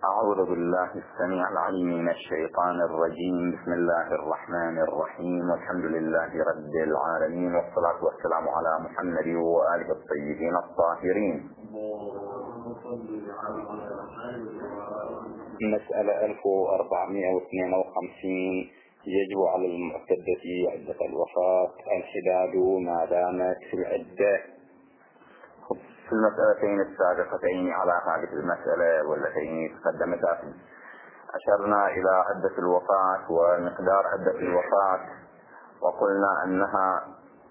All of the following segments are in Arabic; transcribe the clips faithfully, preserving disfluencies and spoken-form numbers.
أعوذ بالله السميع العليم من الشيطان الرجيم. بسم الله الرحمن الرحيم، والحمد لله رب العالمين، والصلاة والسلام على محمد وآله الطيبين الطاهرين. مسألة ألف وأربعمائة واثنين وخمسين. يجب على المعتدة عدة الوفاة الحداد ما دامت في العدة. في المسألتين السابقتين على هذه المسألة والتي تقدمتا أشرنا إلى عدة الوفاة ومقدار عدة الوفاة، وقلنا أنها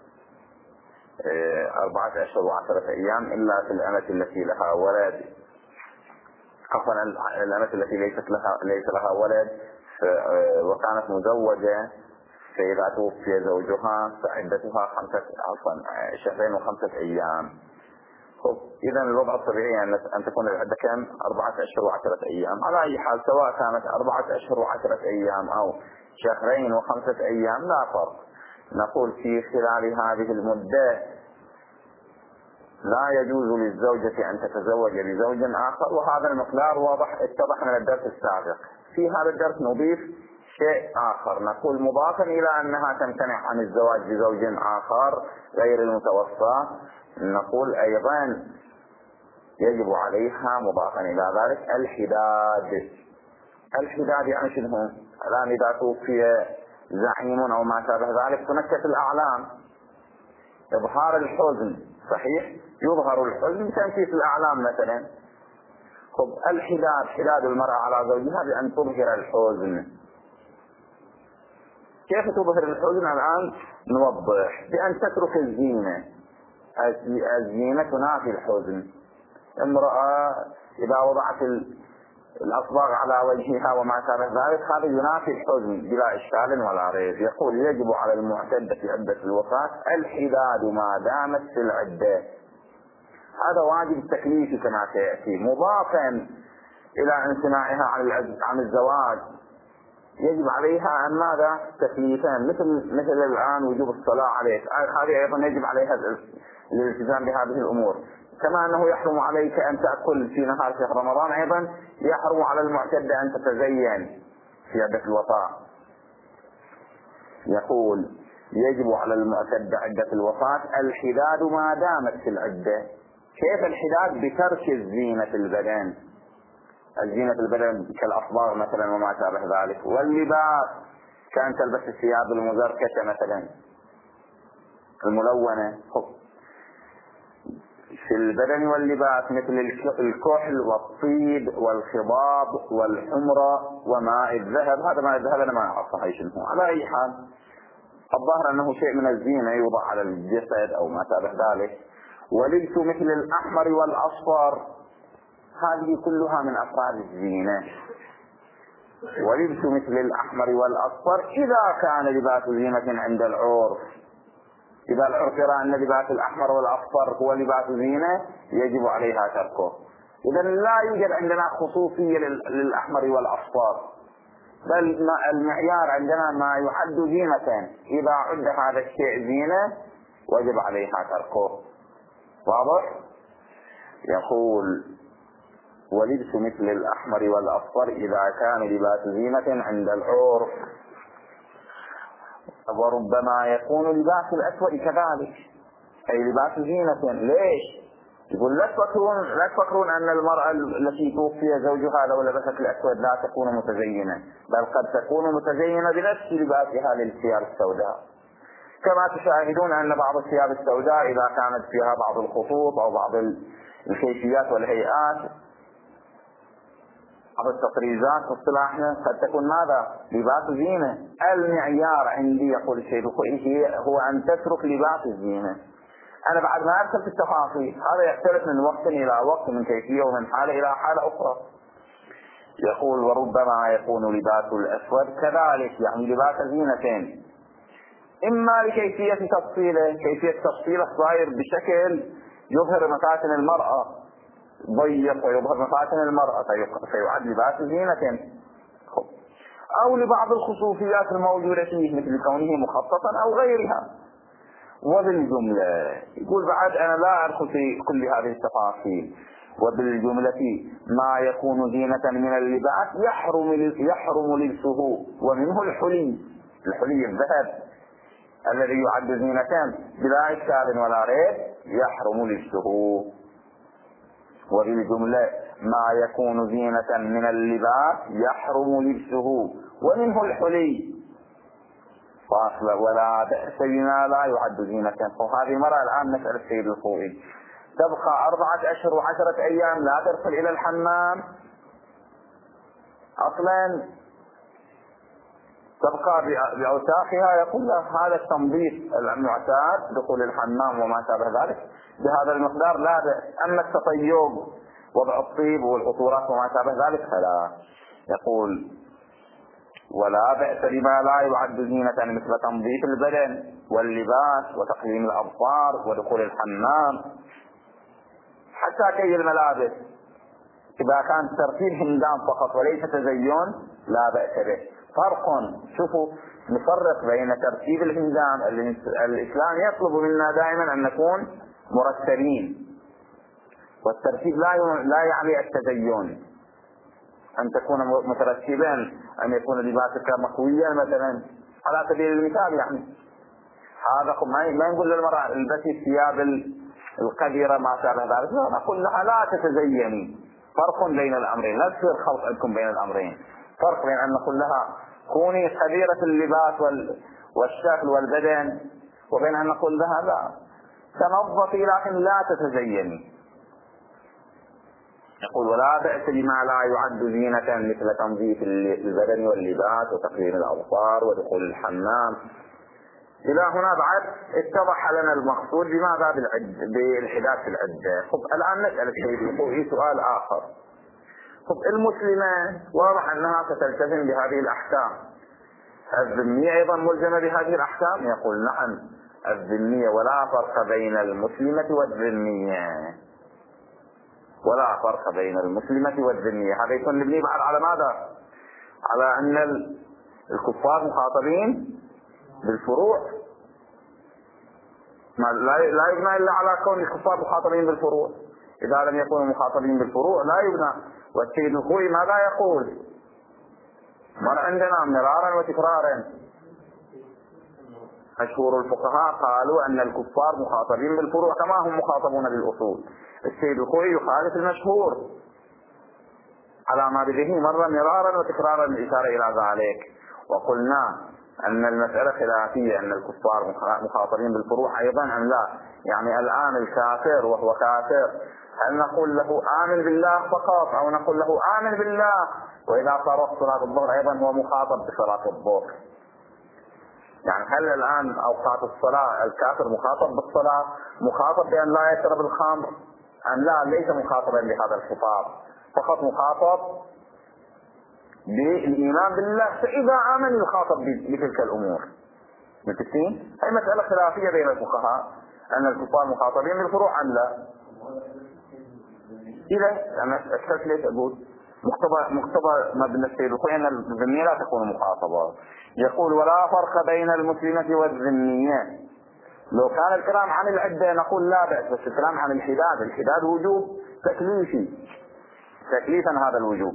أربعة أشهر وعشرة أيام إلا في الأمة التي لها ولد، عفوا الأمة التي ليست لها ليس لها ولد وكانت مزوجة، فإذا توفي زوجها فعدتها خمسة عفوا شهرين وخمسة أيام. إذا الوضع الطبيعي أن تكون العدة كم؟ أربعة أشهر وعشرة أيام. على أي حال سواء كانت أربعة أشهر وعشرة أيام أو شهرين وخمسة أيام لا فرق. نقول في خلال هذه المدة لا يجوز للزوجة أن تتزوج بزوج آخر، وهذا المقدار واضح اتضح من الدرس السابق. في هذا الدرس نضيف شيء آخر، نقول مضافا إلى أنها تمتنع عن الزواج بزوج آخر غير المتوفى، نقول أيضا يجب عليها مضافا إلى ذلك الحداد. الحداد يعني شنو؟ الآن إذا توفي زعيم أو ما شابه ذلك تنكت الأعلام، إظهار الحزن، صحيح يظهر الحزن تنكيس الأعلام مثلا. خب الحداد، حداد المرأة على زوجها بأن تظهر الحزن. كيف تظهر الحزن الآن؟ نوضح. بأن تترك الزينة. الزينة تنافي الحزن. امرأة إذا وضعت الأصباغ على وجهها وما شابه ذلك هذا ينافي الحزن بلا إشكال ولا ريب. يقول يجب على المعتدة في عدة الوفاة الحداد ما دامت في العدة. هذا واجب تكليفي كما سيأتي، مضافا إلى امتناعها عن الزواج يجب عليها أن ماذا؟ تكليفان، مثل مثل الآن وجوب الصلاة عليك، هذه أيضا يجب عليها الالتزام بهذه الأمور. كما أنه يحرم عليك أن تأكل في نهار شهر رمضان، أيضا يحرم على المعتدة أن تتزين في عدة الوفاة. يقول يجب على المعتدة عدة الوفاة الحداد ما دامت في العدة. كيف الحداد؟ بترك الزينة في البدن، الزينة في البدن كالأصباغ مثلا وما شابه ذلك، واللباس كأن تلبس الثياب المزركشة مثلا الملونة في البدن، واللباس مثل الكحل والطيب والخضاب والحمرة وماء الذهب. هذا ماء الذهب أنا ما أعرفه أي شنو. على أي حال الظاهر أنه شيء من الزينة يوضع على الجسد أو ما شابه ذلك. ولبس مثل الأحمر والأصفر، هذه كلها من أفراد الزينة. ولبس مثل الأحمر والأصفر إذا كان لباس زينة عند العرف. إذا العرف يرى أن لباس الأحمر والأصفر هو لباس زينة يجب عليها تركه. إذا لا يوجد عندنا خصوصية للأحمر والأصفر، بل المعيار عندنا ما يعد زينة، إذا عد هذا الشيء زينة وجب عليها تركه. واضح؟ يقول ولبس مثل الأحمر والأصفر إذا كان لباس زينة عند العرف. وربما يكون لباس الأسود كذلك، أي لباس زينة. ليش؟ يقول لا تفكرون لا تفكرون أن المرأة التي توفي زوجها لو لبست الأسود لا تكون متزينة، بل قد تكون متزينة بنفس لباسها للثياب السوداء. كما تشاهدون أن بعض الثياب السوداء إذا كانت فيها بعض الخطوط أو بعض الكيفيات والهيئات أو التطريزات في اصطلاحنا قد تكون ماذا؟ لباس زينة. المعيار عندي يقول الشيخ هو أن تترك لباس الزينة. أنا بعد ما أدخل في التفاصيل، هذا يختلف من وقت إلى وقت، من كيفية ومن حالة إلى حالة أخرى. يقول وربما يكون لباس الأسود كذلك، يعني لباس زينتين، إما لكيفية تفصيله، كيفية تفصيله صاير بشكل يظهر مفاتن المرأة، ضيق ويظهر مفاتن المرأة فيعد لباس زينة، أو لبعض الخصوصيات الموجودة فيه مثل كونه مخططا أو غيرها. وبالجملة يقول بعد أنا لا أدخل في كل هذه التفاصيل، وبالجملة ما يكون زينة من اللباس يحرم يحرم لبسه، ومنه الحلي، الحلي الذهب الذي يعد زينة بلا إشكال ولا ريب يحرم لبسه. وبالجملة ما يكون زينة من اللباس يحرم لبسه، ومنه الحلي. فاصل ولا بأس بما لا يعد زينة. وهذه مرة الآن نسأل السيد الخوئي، تبقى أربعة أشهر وعشرة أيام لا تدخل إلى الحمام أصلا، تبقى بأوساخها. يقول له هذا التنظيف المعتاد دخول الحمام وما شابه ذلك بهذا المقدار لا بأس، أما التطيب وضع الطيب والقطورات وما شابه ذلك فلا. يقول ولا بأس بما لا يعد زينة مثل تنظيف البدن واللباس وتقليم الأظفار ودخول الحمام حتى كي الملابس. إذا كان ترتيب هندام فقط وليس تزين لا بأس به. فرق، شوفوا نفرق بين ترتيب الهندام. الإسلام يطلب منا دائما أن نكون مرتبين، والترتيب لا لا يعني التزين، أن تكون مترتبا، أن يكون لباسك مكويا مثلا على سبيل المثال. يعني هذا ما نقول للمرأة البسي الثياب القديرة ما شابه ذلك، لا نقول لها لا تتزيني. فرق بين الأمرين، لا تصير خلط عندكم بين الأمرين. فرق بين أن نقول لها كوني خبيرة اللباس والشكل والبدن، وبين أن نقول لها لا تنظفي لكن لا تتزيني. يقول ولا بأس بما لا يعد زينة مثل تنظيف البدن واللباس وتقليم الأظفار ودخول الحمام. إلى هنا بعد اتضح لنا المقصود بماذا بالعد بالحداد في العدة. طب الآن نسأل السيد الخوئي سؤال آخر. طب المسلمة واضح أنها ستلتزم بهذه الأحكام، الذمية أيضا ملزمة بهذه الأحكام؟ يقول نعم الذمية، ولا فرق بين المسلمة والذمية، ولا فرق بين المسلمة والذمية. هذا يكون نبني بعد على ماذا؟ على أن الكفار مخاطبين بالفروع، لا يبنى إلا على كون الكفار مخاطبين بالفروع. إذا لم يكونوا مخاطبين بالفروع لا يبنى. والسيد الخوئي ماذا يقول؟ مر عندنا مرارا وتكرارا أشهر الفقهاء قالوا أن الكفار مخاطبين بالفروع كما هم مخاطبون بالأصول. السيد الخوئي يخالف المشهور على ما به مر مرارا وتكرارا الإشارة إلى ذلك. وقلنا أن المسألة خلافية، أن الكفار مخاطبين بالفروع أيضا أم لا. يعني الآن الكافر وهو كافر هل نقول له آمن بالله فقط، أو نقول له آمن بالله وإذا صار صلاة الظهر أيضا هو مخاطب بصلاة الظهر؟ يعني هل الآن أوقات الصلاة الكافر مخاطب بالصلاة، مخاطب بأن لا يشرب الخمر أم لا؟ ليس مخاطبا بهذا الخطاب، فقط مخاطب بالإيمان بالله، فإذا آمن يخاطب بتلك الأمور. متفقين؟ هي مسألة خلافية بين الفقهاء أن الكفار مخاطبين بالفروع أم لا. إذا أنا أشكلت ليش أقول مقتضى مقتضى مبنى السيد الخوئي أن الذمية لا تكون مخاطبة. يقول ولا فرق بين المسلمة والذمية. لو كان الكلام عن العدة نقول لا بأس، بس الكلام عن الحداد، الحداد وجوب تكليفي، تكليفا هذا الوجوب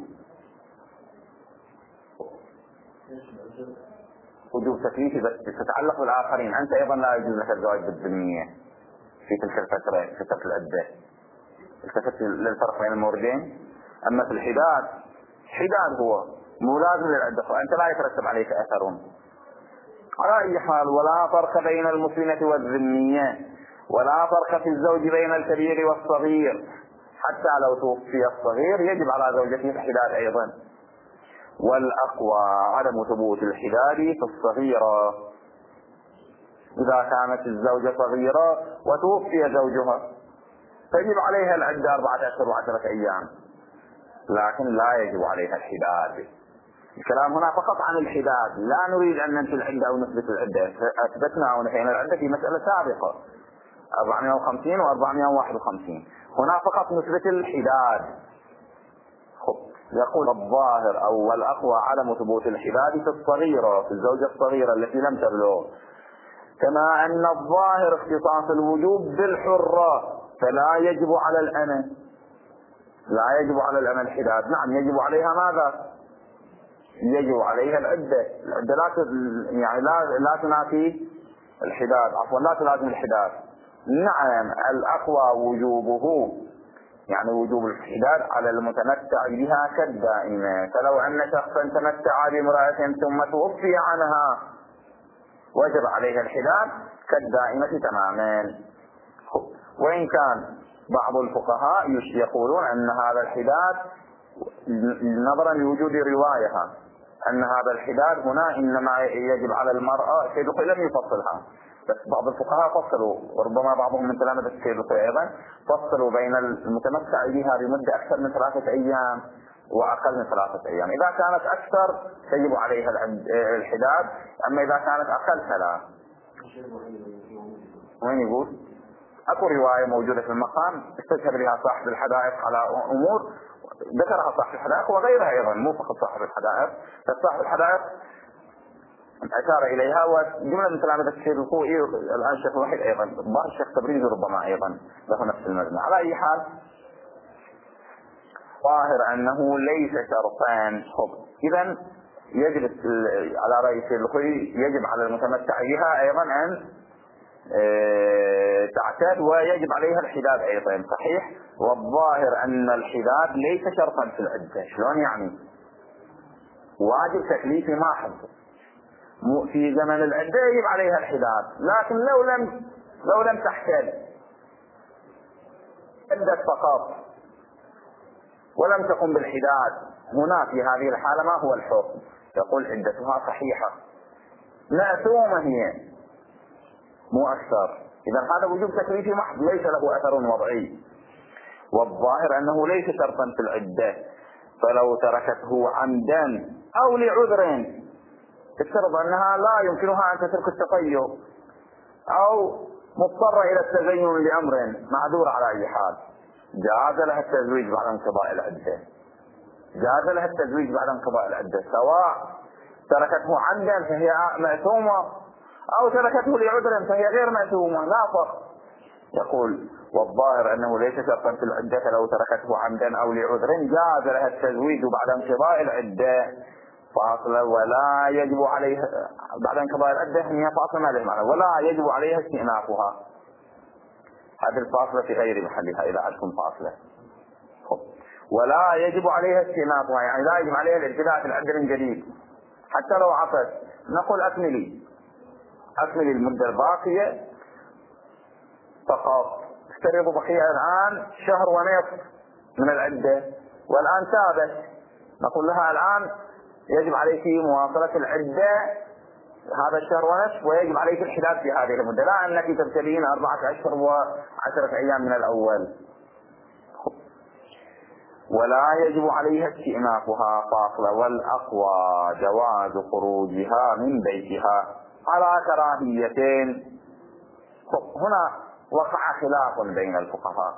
وجوب تكليفي بس تتعلق بالآخرين. أنت أيضا لا يجوز لك الزواج بالذمية في تلك الفترة، في فترة العدة. التفت للفرق بين الموردين. أما في الحداد، حداد هو مو لازم للعدة، فأنت لا يترتب عليك أثر. على أي حال ولا فرق بين المسلمة والذمية، ولا فرق في الزوج بين الكبير والصغير، حتى لو توفي الصغير يجب على زوجته الحداد أيضا. والأقوى عدم ثبوت الحداد في الصغيرة، إذا كانت الزوجة صغيرة وتوفي زوجها فيجب عليها العدة أربعة أشهر وعشرة أيام، لكن لا يجب عليها الحداد. الكلام هنا فقط عن الحداد، لا نريد أن ننفي العدة أو نثبت العدة. أثبتنا ونحينا العدة في مسألة سابقة أربعمائة وخمسين وأربعمائة وواحد وخمسين. هنا فقط نثبت الحداد. يقول الظاهر أو والأقوى عدم ثبوت الحداد في الصغيرة، في الزوجة الصغيرة التي لم تبلغ، كما أن الظاهر اختصاص الوجوب بالحرة فلا يجب على الأمة. لا يجب على الأم الحداد. نعم يجب عليها ماذا؟ يجب عليها العدة. العدة لا يعني لا لا تنافي الحداد، عفوا لا تلازم الحداد. نعم الأقوى وجوبه يعني وجوب الحداد على المتمتع بها كالدائمة. فلو أن شخصا تمتع بامرأة ثم توفي عنها وجب عليها الحداد كالدائمة تماما. وإن كان بعض الفقهاء يقولون أن هذا الحداد نظرا لوجود رواية أن هذا الحداد هنا إنما يجب على المرأة. سيد الخوئي لم يفصلها، بس بعض الفقهاء فصلوا، وربما بعضهم من تلامذة السيد الخوئي أيضا فصلوا بين المتمتع بها بمدة أكثر من ثلاثة أيام وأقل من ثلاثة أيام. إذا كانت أكثر تجب عليها الحداد، أما إذا كانت أقل فلا. وين يقول؟ أكو رواية موجودة في المقام استشهد بها صاحب الحدائق على أمور ذكرها صاحب الحدائق وغيرها أيضا، مو فقط صاحب الحدائق، فصاحب الحدائق أشار إليها. وجملة من تلامذة الشيخ الخوئي الآن الشيخ الوحيد أيضا، بعض الشيخ تبريز ربما أيضا له نفس المبنى. على أي حال ظاهر أنه ليس شرطان. إذا يجب على رأي الشيخ الخوئي يجب على المتمتع بها أيضا أن تعتاد ويجب عليها الحداد أيضا. صحيح. والظاهر أن الحداد ليس شرطا في العدة. شلون يعني؟ واجب تكليفي محض في زمن العدة يجب عليها الحداد، لكن لو لم لو لم تحتاج عدة فقط ولم تقم بالحداد، هنا في هذه الحالة ما هو الحكم؟ يقول عدتها صحيحة مأثومة هي مو أكثر. إذا هذا وجوب تكليفي محض ليس له أثر وضعي. والظاهر أنه ليس شرطا في العدة، فلو تركته عمدا أو لعذر افترض أنها لا يمكنها أن تترك التطيب أو مضطرة إلى التزين لأمر معذور على أي حال، جاز لها التزويج بعد انقضاء العدة. جاز لها التزويج بعد انقضاء العدة سواء تركته عمدا فهي مأثومة أو تركته لعذر فهي غير مأثومة، لا فرق. يقول والظاهر أنه ليس شرطا في العدة، فلو تركته عمدا أو لعذر جاز لها التزويج بعد انقضاء العدة فاصلة، ولا يجب عليها بعد انقضاء العدة هي فاصلة ما له معنى، ولا يجب عليها استئنافها. هذه الفاصلة في غير محلها إذا عندكم فاصلة. ولا يجب عليها استئنافها يعني لا يجب عليها الابتداء في العدة من جديد حتى لو عفت. نقول أكملي أكملي المدة الباقية فقط. افترضوا بقي الآن شهر ونصف من العدة والآن ثابت، نقول لها الآن يجب عليك مواصلة العدة هذا الشهر ونصف ويجب عليك الحداد في هذه المدة، لا أنك تبتدين أربعة أشهر وعشرة أيام من الأول. ولا يجب عليها استئنافها فاصلة. والأقوى جواز خروجها من بيتها على كراهيتين. هنا وقع خلاف بين الفقهاء.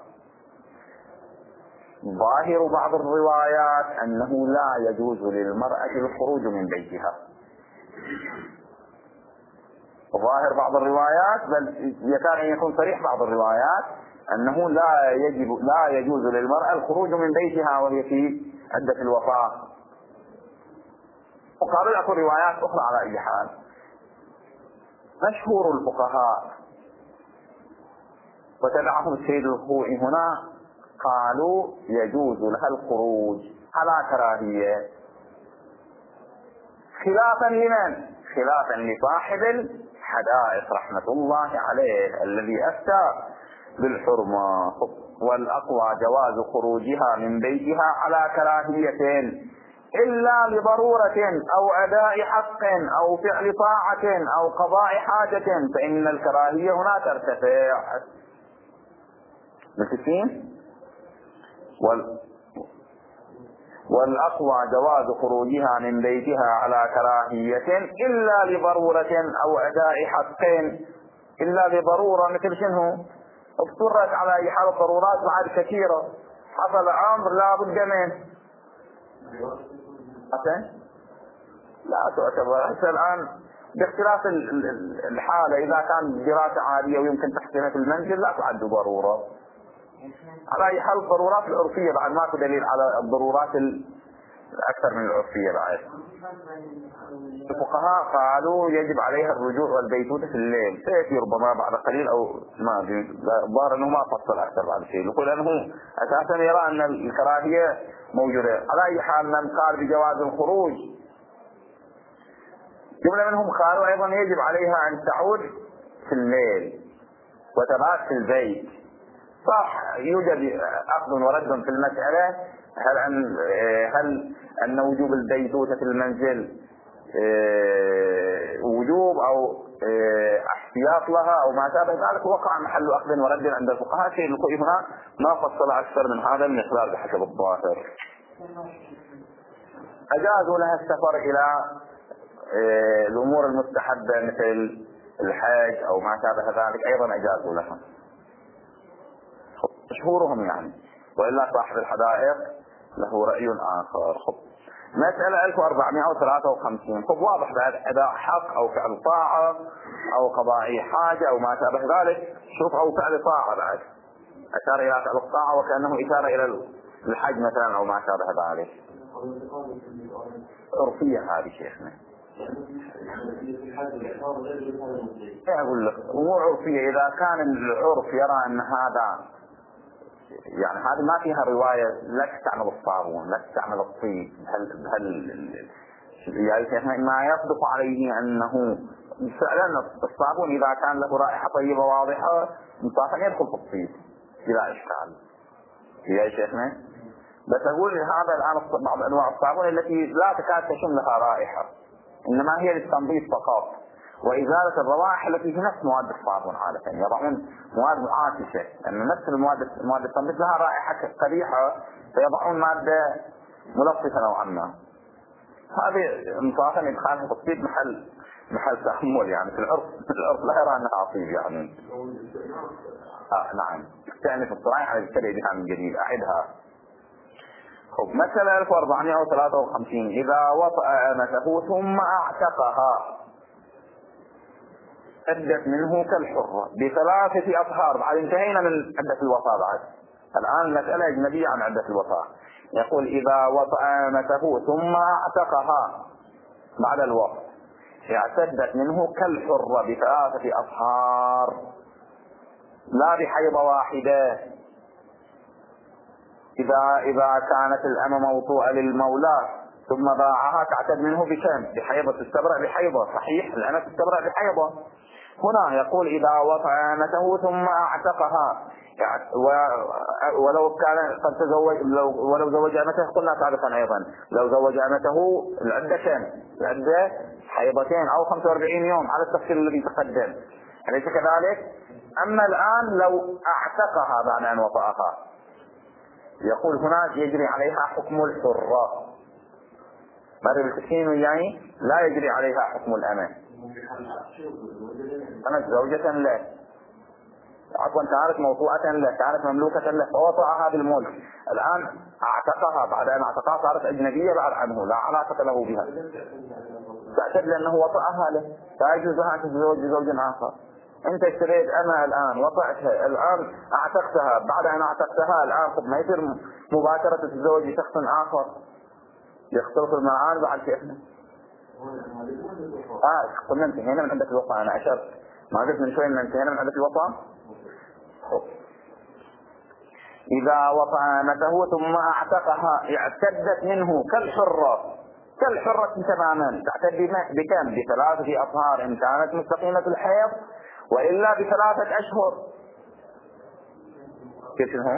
ظاهر بعض الروايات أنه لا يجوز للمرأة الخروج من بيتها. ظاهر بعض الروايات بل يكاد أن يكون صريح بعض الروايات أنه لا يجب لا يجوز للمرأة الخروج من بيتها وهي في عدة الوفاة. وقابل أكو روايات أخرى. على أي حال مشهور الفقهاء وتبعهم السيد الخوئي هنا قالوا يجوز لها الخروج على كراهية، خلافا لمن؟ خلافا لصاحب الحدائق رحمة الله عليه الذي أفتى بالحرمة. والأقوى جواز خروجها من بيتها على كراهية إلا لضرورة أو أداء حق أو فعل طاعة أو قضاء حاجة فإن الكراهية هنا ترتفع. متفقين؟ وال... والأقوى جواز خروجها من بيتها على كراهية إلا لضرورة أو أداء حق إلا لضرورة. مثل شنو؟ اضطرت على أي حال الضرورات بعد كثيرة، حصل أمر لا بد منه. لا تعتبر هسه الآن باختلاف الحالة. إذا كان دراسة عادية ويمكن تحسينها في المنزل لا تعد ضرورة. على أي حال الضرورات العرفية بعد ماكو دليل على الضرورات الأكثر من العرفية بعد. الفقهاء قالوا يجب عليها الرجوع والبيتوتة في الليل، سيأتي ربما بعد قليل أو ما أدري، الظاهر أنه ما فصل أكثر بعد شيء، يقول أنه أساسا يرى أن الكراهية موجودة. على أي حال من قال بجواز الخروج، جملة منهم قالوا أيضا يجب عليها أن تعود في الليل وتبات في البيت. صح، يوجد أخذ ورد في المسألة، هل أن هل أن وجوب البيتوتة في المنزل وجوب أو احتياط لها أو ما شابه ذلك، وقع محل أخذ ورد عند الفقهاء. شيء نقول هنا ما فصل أكثر من هذا المقدار بحسب الظاهر. أجازوا لها السفر إلى الأمور المستحبة مثل الحج أو ما شابه ذلك، أيضا أجازوا لها مشهورهم يعني، وإلا صاحب الحدائق له رأي آخر. خب مسألة ألف وأربعمائة وثلاثة وخمسين. خب واضح بعد أداء حق أو فعل طاعة أو قضاء حاجة أو ما شابه ذلك. شوف، أو فعل طاعة بعد، أشار إلى فعل الطاعة وكأنه إشارة إلى الحج مثلا أو ما شابه ذلك. عرفية هذه شيخنا، أقول لك أمور عرفية. إذا كان العرف يرى أن هذا يعني هذه ما فيها رواية، لا تستعمل الصابون، لا تستعمل الطيب، هل هل يعني شيخنا ما يصدق عليه أنه فعلا الصابون إذا كان له رائحة طيبة واضحة مطلقا يدخل في الطيب بلا إشكال يا شيخنا. بس أقول هذا الآن بعض أنواع الصابون التي لا تكاد تشم لها رائحة، إنما هي للتنظيف فقط وإزالة الروائح التي في نفس مواد الصابون. عادة يضعون مواد معاكسة، لأن نفس المواد مواد التنظيف لها رائحة قبيحة، فيضعون مادة ملطفة نوعا ما. هذه مطلقا إدخالها في الطيب محل محل تأمل يعني في العرف. العرف لا يرى أنها طيب يعني. آه نعم، تعني في الصراحة على التبع بها من جديد. أعدها. خب مثلا ألف وأربعمائة وثلاثة وخمسين. إذا وطأ أمته ثم أعتقها أدت منه كالحرة بثلاثة أطهار. بعد انتهينا من عدة الوطاء، بعد الآن مسألة أجنبية عن عدة الوطاء. يقول إذا وطأ أمته ثم أعتقها بعد الوقت اعتدت منه كالحرة بثلاثة أطهار، لا بحيضة واحدة. إذا إذا كانت الأمة موطوءة للمولى ثم باعها تعتد منه بكم؟ بحيضة، تستبرأ بحيضة. صحيح، الأمة تستبرأ بحيضة. هنا يقول إذا وطأ أمته ثم أعتقها، ولو كان قد تزوج لو ولو زوج أمته، قلنا سابقا أيضا لو زوج أمته العدة كم؟ العدة حيضتين أو خمسة وأربعين يوم على التفصيل الذي تقدم، أليس كذلك؟ أما الآن لو أعتقها بعد أن وطأها، يقول هناك يجري عليها حكم الحرة. ماذا بالتسكين يعني؟ لا يجري عليها حكم الأمة. كانت زوجة له، عفوا كانت موطوءة له، كانت مملوكة له فوطأها بالملك. الآن أعتقها، بعد أن أعتقها صارت أجنبية بعد عنه، لا علاقة له بها، تعتد لأنه وطأها له، فيجوز لها أن تتزوج بزوج آخر. أنت اشتريت أنا الآن وطأتها، الآن أعتقتها، بعد أن أعتقتها الآن ما يصير مباشرة تتزوج بشخص آخر، يختلط المعان بعد شيخنا. آه قلنا انتهينا من عدة الوطأ، أنا أشرت ما قلت من شوي أن انتهينا من عدة الوطأ. إذا وطأ أمته ثم أعتقها اعتدت منه كالحرة، كالحرة تماما. تعتد بكم؟ بثلاثة أطهار إن كانت مستقيمة الحيض، وإلا بثلاثة أشهر. كيف هو؟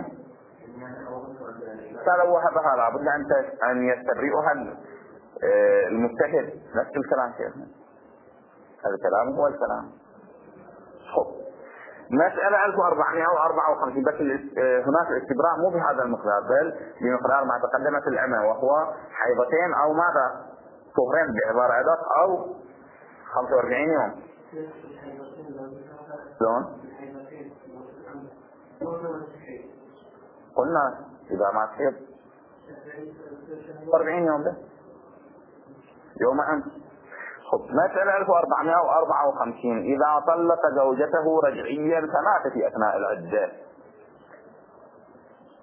فلو وهبها لابد أن يستبرئها المجتهد. نفس الكلام شيخنا، هذا الكلام هو الكلام. خب مسألة ألف وأربعمائة وأربعة وخمسين. بس هناك الاستبراء مو بهذا المقدار، بل بمقدار ما تقدمت الأمة، وهو حيضتين أو ماذا؟ طهرين بعبارة أدق، أو خمسة وأربعين يوم. شلون؟ قلنا إذا ما تحيض أربعين يوم ده يوم أمس. خب مسألة ألف وأربعمائة وأربعة وخمسين. إذا طلق زوجته رجعيا فماتت في أثناء العدة،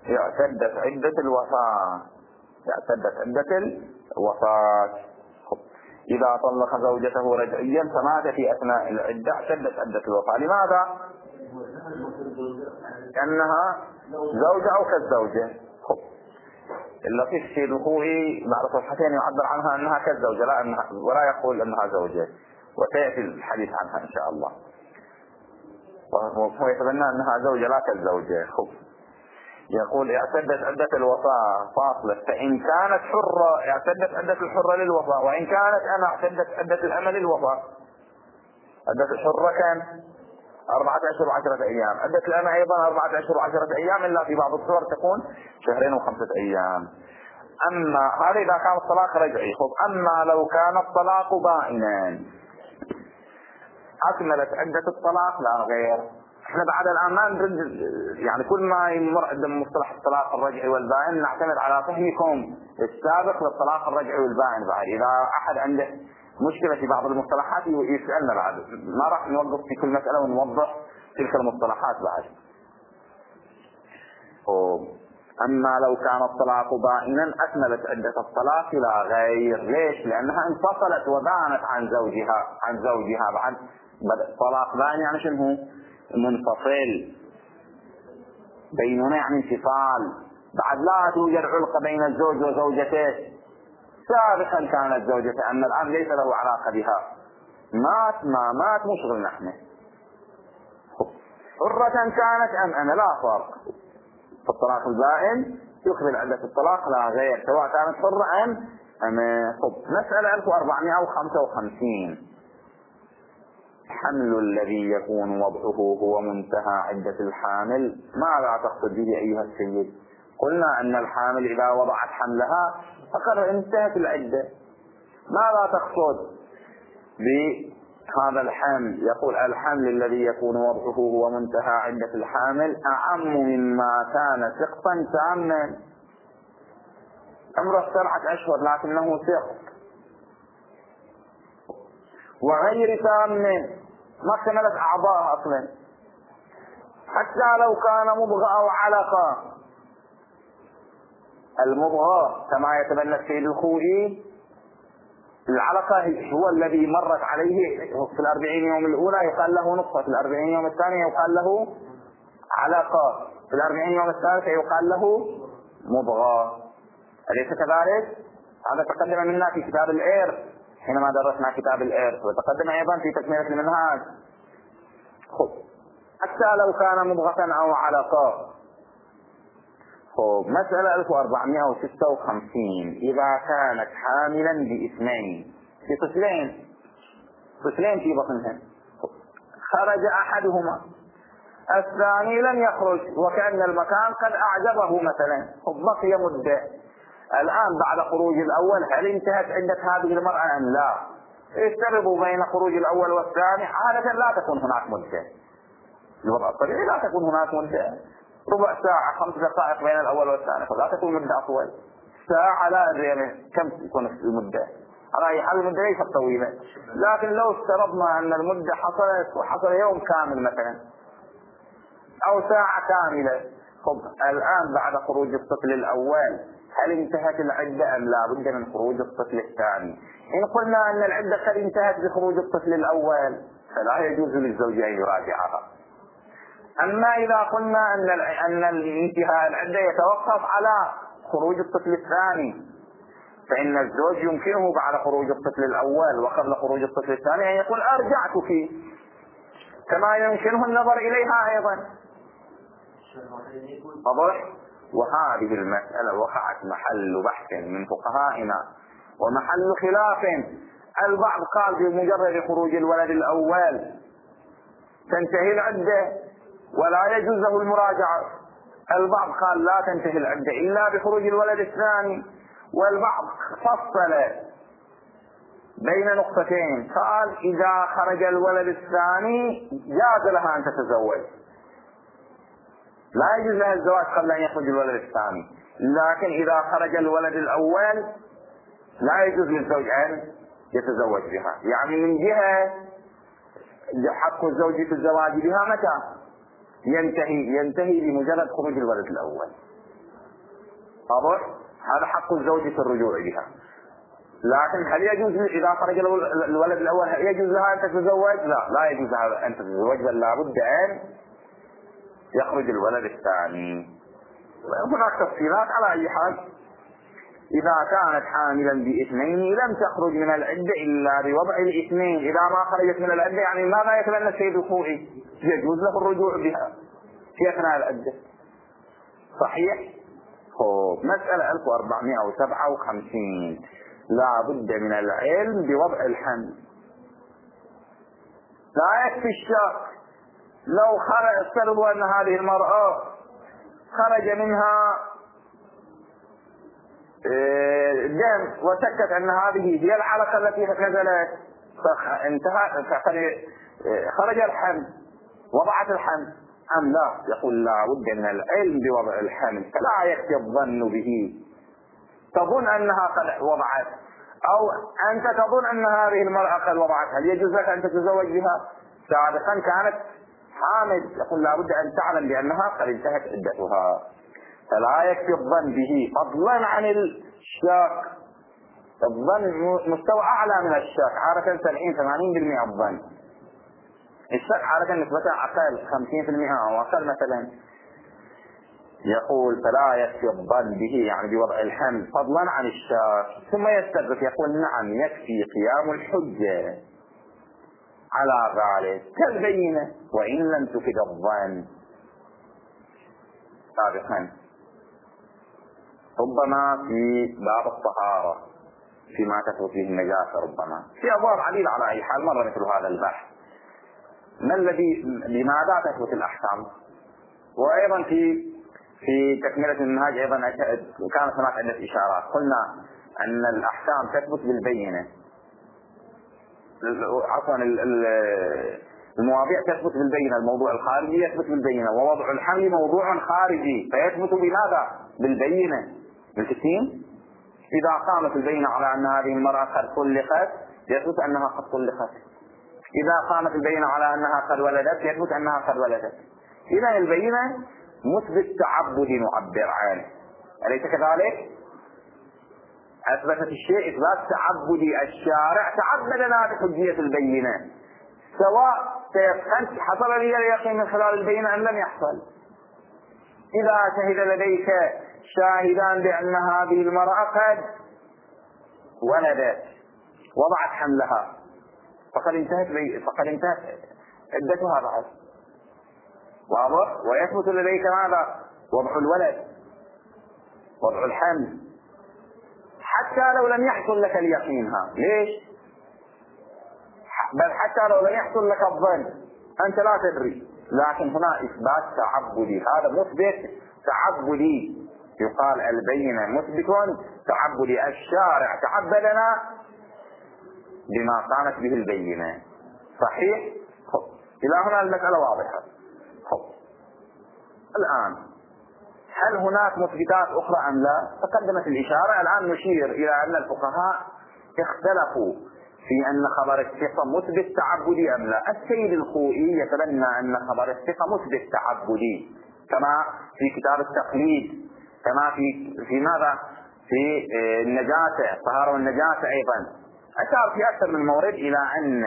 اعتدت عدة الوفاة، اعتدت عدة الوفاة. إذا طلق زوجته رجعيا فمات في أثناء العدة اعتدت عدة الوفاة. لماذا؟ لأنها زوجة أو كالزوجة. اللطيف في دخولي بعد صفحتين يعبر عنها أنها كالزوجة لا أنها ولا يقول أنها زوجة، وسيأتي الحديث عنها إن شاء الله. وهو يتبنى أنها زوجة لا كالزوجة. يقول اعتدت عدة الوفاة فاصلة، فإن كانت حرة اعتدت عدة الحرة للوفاة، وإن كانت أنا اعتدت عدة الأمة للوفاة. عدة الحرة كان أربعة أشهر وعشرة أيام، عدة الأمة أيضا أربعة أشهر وعشرة أيام، إلا في بعض الصور تكون شهرين وخمسة أيام. أما هذا إذا كان الطلاق رجعي. خب أما لو كان الطلاق بائنا أكملت عدة الطلاق لا غير. احنا بعد الآن ما نرد يعني كل ما يمر عندنا مصطلح الطلاق الرجعي والبائن نعتمد على فهمكم السابق للطلاق الرجعي والبائن. بعد إذا أحد عنده مشكلة في بعض المصطلحات يسألنا بعد، ما راح نوقف في كل مسألة ونوضح تلك المصطلحات بعد. أما لو كان الطلاق بائنا أكملت عدة الطلاق لا غير. ليش؟ لأنها انفصلت وبانت عن زوجها عن زوجها بعد طلاق بائن. يعني شنو؟ منفصل. بيننا يعني انفصال، بعد لا توجد علقة بين الزوج وزوجته. سابقا كانت زوجته، أما الآن ليس له علاقة بها. مات ما مات مشغل نحن. حرة كانت أم أنا لا فرق. الطلاق البائن يخبر عدة الطلاق لا غير، سواء كانت حرة أم أم. مسألة ألف وأربعمائة وخمسة وخمسين. حمل الذي يكون وضعه هو منتهى عدة الحامل، ماذا تقصد به أيها السيد؟ قلنا أن الحامل إذا وضعت حملها فقد انتهت العدة. ماذا تقصد بهذا الحمل؟ يقول الحمل الذي يكون وضعه هو منتهى عدة الحامل أعم مما كان سقطا تاما. عمره سبعة أشهر لكنه سقط، وغير تام ما اكتملت أعضاء أصلا، حتى لو كان مضغة أو علقة. المضغة كما يتبنى السيد الخوئي العلقة هو الذي مرت عليه في الأربعين يوم الأولى يقال له نطفة، في الأربعين يوم الثانية يقال له علقة، في الأربعين يوم الثالثة يقال له مضغة. أليس كذلك؟ هذا تقدم منا في كتاب الإرث حينما درسنا كتاب الإرث، وتقدم أيضا في تكملة المنهاج. حتى لو كان مضغة أو علقة. مسألة ألف وأربعمائة وستة وخمسين. إذا كانت حاملا باثنين، في طفلين طفلين في بطنها، خرج أحدهما الثاني لم يخرج وكأن المكان قد أعجبه مثلا، بقي مدة. الآن بعد خروج الأول هل انتهت عدة هذه المرأة أم لا؟ استربوا بين خروج الأول والثاني. عادة لا تكون هناك مدة، الوضع الطبيعي لا تكون هناك مدة، ربع ساعة خمس دقائق بين الأول والثاني، فلا تكون مدة أطول. ساعة لا أدري كم تكون المدة، على أي حال المدة ليست طويلة. لكن لو افترضنا أن المدة حصلت وحصل يوم كامل مثلا أو ساعة كاملة، طب الآن بعد خروج الطفل الأول هل انتهت العدة أم لا بد من خروج الطفل الثاني؟ إن قلنا أن العدة قد انتهت بخروج الطفل الأول فلا يجوز للزوج أن يراجعها. أما إذا قلنا أن أن الانتهاء العدة يتوقف على خروج الطفل الثاني، فإن الزوج يمكنه بعد خروج الطفل الأول وقبل خروج الطفل الثاني أن يقول أرجعت فيه، كما يمكنه النظر إليها أيضا. واضح؟ وهذه المسألة وقعت محل بحث من فقهائنا ومحل خلاف. البعض قال بمجرد خروج الولد الأول تنتهي العدة ولا يجوز له المراجعة، البعض قال لا تنتهي العدة إلا بخروج الولد الثاني، والبعض فصل بين نقطتين، قال إذا خرج الولد الثاني جاز لها أن تتزوج، لا يجوز لها الزواج قبل أن يخرج الولد الثاني، لكن إذا خرج الولد الأول لا يجوز للزوج أن يتزوج بها. يعني من جهة حق الزوج في الزواج بها متى ينتهي؟ ينتهي بمجرد خروج الولد الأول. واضح؟ هذا حق الزوج في الرجوع بها. لكن هل يجوز إذا خرج الولد الأول هل يجوز لها أن تتزوج؟ لا، لا يجوز لها أن تتزوج، بل لابد أن يخرج الولد الثاني. هناك تفصيلات. على أي حال إذا كانت حاملا باثنين لم تخرج من العدة إلا بوضع الاثنين. إذا ما خرجت من العدة يعني ماذا يتمنى السيد الخوئي؟ يجوز له الرجوع بها في أثناء العدة. صحيح؟ خوب. مسألة ألف وأربعمائة وسبعة وخمسين. لا بد من العلم بوضع الحمل. لا يكفي الشك. لو خرج افترضوا أن هذه المرأة خرج منها دم وشكت أن هذه هي العلقة التي نزلت فانتهى خرج الحمل، وضعت الحمل أم لا؟ يقول لا بد من العلم بوضع الحمل، فلا يكفي الظن به. تظن أنها قد وضعت أو أنت تظن أن هذه المرأة قد وضعت، هل يجوز لك أن تتزوج بها؟ سابقا كانت حامل، يقول لا بد أن تعلم بأنها قد انتهت عدتها، فلا يكفي الظن به فضلا عن الشك. الظن مستوى أعلى من الشك، عادة سبعين ثمانين بالمئة الظن. الشك عادة نسبتها أقل خمسين بالمئة أو أقل مثلا. يقول فلا يكفي الظن به يعني بوضع الحمل فضلا عن الشك. ثم يستدرك يقول نعم يكفي قيام الحجة على ذلك كالبينة وإن لم تفد الظن. سابقا ربما في باب الطهارة فيما تثبت به النجاسة، ربما في أبواب عديدة. على أي حال مرة مثل هذا البحث ما الذي لماذا تثبت الأحكام. وأيضا في في تكملة المنهاج أيضا كانت هناك عدة إشارات. قلنا أن الأحكام تثبت بالبينة، عفوا المواضيع تثبت بالبينة، الموضوع الخارجي يثبت بالبينة، ووضع الحمل موضوع خارجي فيثبت بماذا؟ بالبينة. بالكثير إذا قامت البينة على أن هذه المرأة قد طلقت يثبت أنها قد طلقت، إذا قامت البينة على أنها قد ولدت يثبت أنها قد ولدت. إذا البينة مثبت تعبدي نعبر عنه، أليس كذلك؟ أثبتت الشيء إثبات تعبدي، الشارع تعبدنا بحجية البينة، سواء تيقنت حصل لي اليقين من خلال البينة أم لم يحصل. إذا شهد لديك شاهدان بأن هذه المرأة قد ولدت وضعت حملها فقد انتهت فقد انتهت عدتها بعد، واضح؟ ويثبت لديك ماذا؟ وضع الولد، وضع الحمل، حتى لو لم يحصل لك اليقينها. ليش؟ بل حتى لو لم يحصل لك الظن أنت لا تدري، لكن هنا إثبات تعبدي، هذا مثبت تعبدي. يقال البينة مثبت تعبدي، الشارع تعبدنا بما قامت به البينة. صحيح؟ خب. إلى هنا المسألة واضحة. خب. الآن هل هناك مثبتات أخرى أم لا؟ تقدمت الإشارة. الآن نشير إلى أن الفقهاء اختلفوا في أن خبر الثقة مثبت تعبدي أم لا. السيد الخوئي يتبنى أن خبر الثقة مثبت تعبدي كما في كتاب التقليد، كما في في ماذا؟ في النجاسة، الطهارة والنجاسة أيضا. أشار في أكثر من مورد إلى أن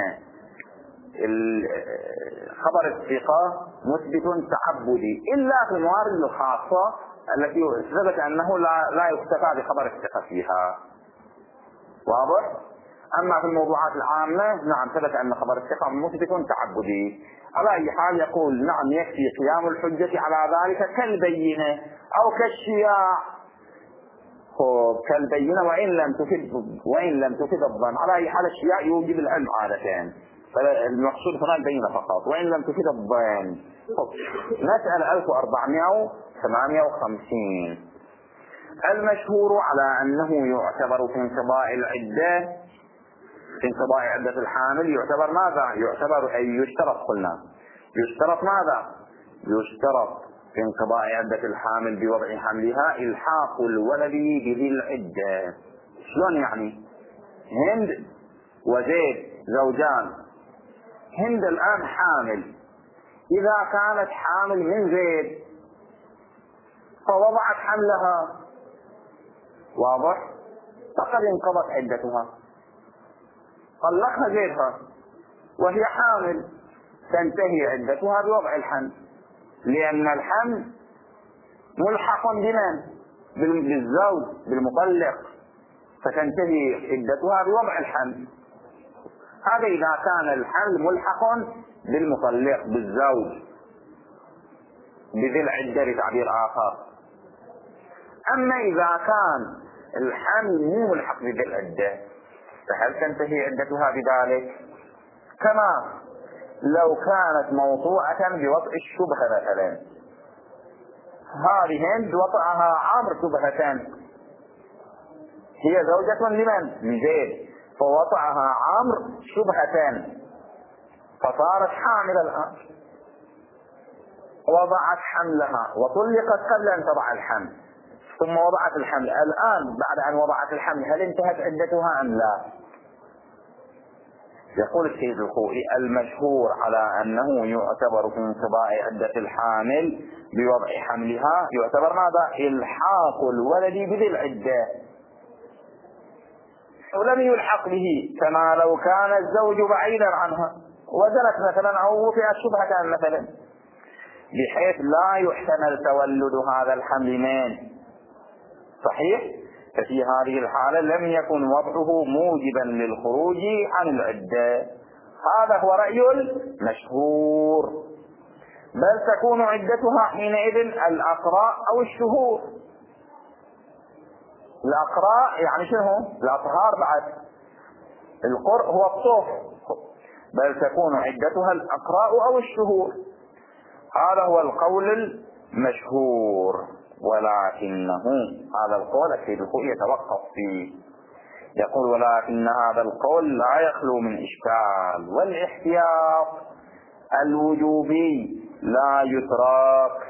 خبر الثقة مثبت تعبدي إلا في الموارد الخاصة التي ثبت أنه لا لا يكتفى بخبر الثقة فيها. واضح؟ أما في الموضوعات العامة نعم ثبت أن خبر الثقة مثبت تعبدي. على أي حال يقول نعم يكفي قيام الحجة على ذلك كالبينة أو كالشياع. كالبينة وإن لم تفد وإن لم تفد الظن. على أي حال الشياع يوجب العلم عادة، فالمقصود هنا البينة فقط وإن لم تفد الظن. مسألة ألف وأربعمائة وثمانية وخمسين. المشهور على أنه يعتبر في انقضاء العدة في انقضاء عدة الحامل يعتبر ماذا؟ يعتبر أي يشترط. قلنا يشترط ماذا؟ يشترط في انقضاء عدة الحامل بوضع حملها إلحاق الولد بذي العدة. شلون يعني؟ هند وزيد زوجان، هند الآن حامل، إذا كانت حامل من زيد فوضعت حملها واضح؟ فقد انقضت عدتها، طلقها زيدها وهي حامل، تنتهي عدتها بوضع الحمل، لأن الحمل ملحق بمن؟ بالزوج، بالمطلق، فتنتهي عدتها بوضع الحمل. هذا إذا كان الحمل ملحق بالمطلق بالزوج بذي العدة بتعبير آخر. أما إذا كان الحمل مو ملحق بذي العدة فهل تنتهي عدتها بذلك؟ كما لو كانت موضوعة بوضع الشبهة مثلا، هذه هند وطأها عمرو شبهة، هي زوجة لمن؟ لزيد، فوطأها عمرو شبهة فصارت حامل الآن، وضعت حملها وطلقت قبل أن تضع الحمل، ثم وضعت الحمل. الآن بعد أن وضعت الحمل هل انتهت عدتها أم لا؟ يقول السيد الخوئي: المشهور على أنه يعتبر في انقضاء عدة الحامل بوضع حملها يعتبر ماذا؟ إلحاق الولد بذي العدة، ولم يلحق به، كما لو كان الزوج بعيدا عنها وزنت مثلا أو وطئت شبهة مثلا، بحيث لا يحتمل تولد هذا الحمل من صحيح، ففي هذه الحالة لم يكن وضعه موجبا للخروج عن العدة. هذا هو رأي المشهور. بل تكون عدتها حينئذ الأقراء أو الشهور. الأقراء يعني شنو؟ الأطهار بعد، القرء هو الطهر، بل تكون عدتها الأقراء أو الشهور. هذا هو القول المشهور، ولكنه هذا القول السيد الخوئي يتوقف فيه، يقول: ولكن هذا القول لا يخلو من إشكال، والاحتياط الوجوبي لا يترك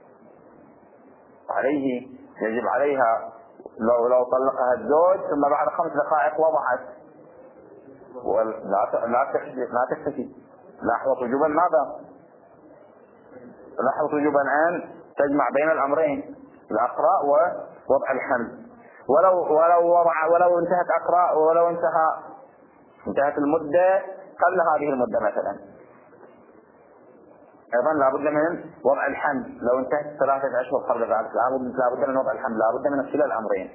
عليه، يجب عليها لو لو طلقها الزوج ثم بعد خمس دقائق وضعت ولا لا تكفي لا تكفي لاحظت وجوبا ماذا؟ لاحظت وجوبا أن تجمع بين الأمرين، الأقراء ووضع الحمل. ولو ولو وضع ولو انتهت أقراء ولو انتهى انتهت المدة قبل هذه المدة مثلا، أيضا لابد من وضع الحمل. لو انتهت ثلاثة أشهر قبل ذلك لابد من وضع الحمل، لابد من اغسال الأمرين.